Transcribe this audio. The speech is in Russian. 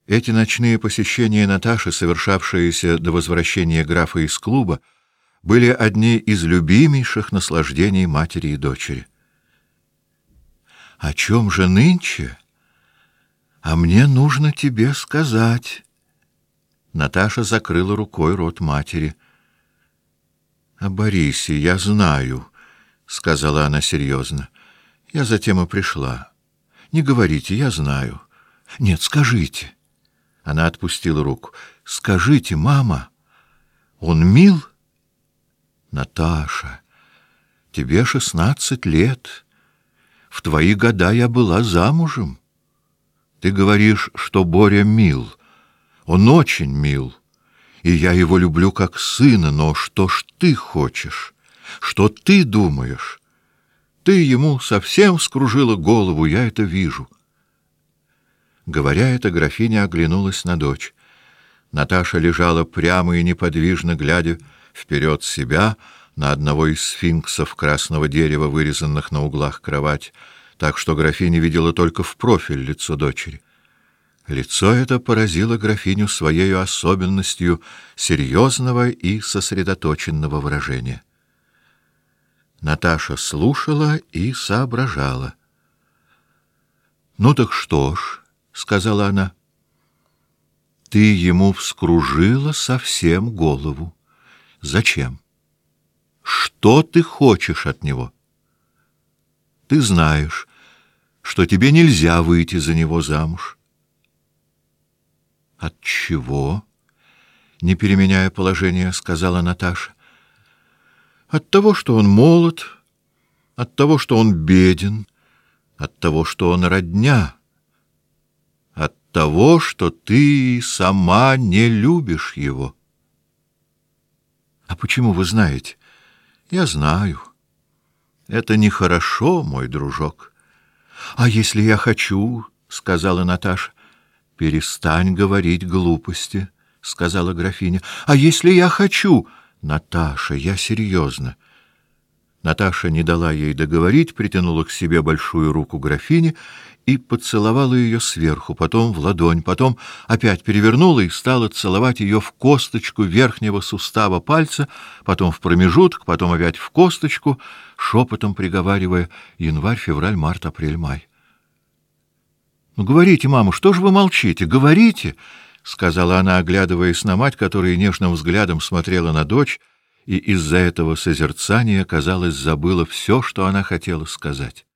Эти ночные посещения Наташи, совершавшиеся до возвращения графа из клуба, были одни из любимейших наслаждений матери и дочери. «О чем же нынче? А мне нужно тебе сказать». Наташа закрыла рукой рот матери. «О Борисе я знаю», — сказала она серьезно. «Я затем и пришла. Не говорите, я знаю». «Нет, скажите». Она отпустила руку. «Скажите, мама, он мил?» «Наташа, тебе 16 лет. В твои года я была замужем. Ты говоришь, что Боря мил. Он очень мил, и я его люблю как сына, но что ж ты хочешь? Что ты думаешь? Ты ему совсем вскружила голову, я это вижу». Говоря это, графиня оглянулась на дочь. Наташа лежала прямо и неподвижно, глядя вперед себя на одного из сфинксов красного дерева, вырезанных на углах кровати, так что графиня видела только в профиль лицо дочери. Лицо это поразило графиню своей особенностью серьезного и сосредоточенного выражения. Наташа слушала и соображала. «Ну так что ж», — сказала она, — «ты ему вскружила совсем голову. Зачем? Что ты хочешь от него? Ты знаешь, что тебе нельзя выйти за него замуж». «От чего?» — не переменяя положения, сказала Наташа. «От того, что он молод, от того, что он беден, от того, что он родня, от того, что ты сама не любишь его». «А почему вы знаете?» «Я знаю. Это нехорошо, мой дружок». «А если я хочу?» — сказала Наташа. «Перестань говорить глупости», — сказала графиня. «А если я хочу?» «Наташа, я серьезно». Наташа не дала ей договорить, притянула к себе большую руку графини и поцеловала ее сверху, потом в ладонь, потом опять перевернула и стала целовать ее в косточку верхнего сустава пальца, потом в промежуток, потом опять в косточку, шепотом приговаривая: январь, февраль, март, апрель, май. «Ну, говорите, мама, что же вы молчите? Говорите!» — сказала она, оглядываясь на мать, которая нежным взглядом смотрела на дочь, и из-за этого созерцания, казалось, забыла все, что она хотела сказать.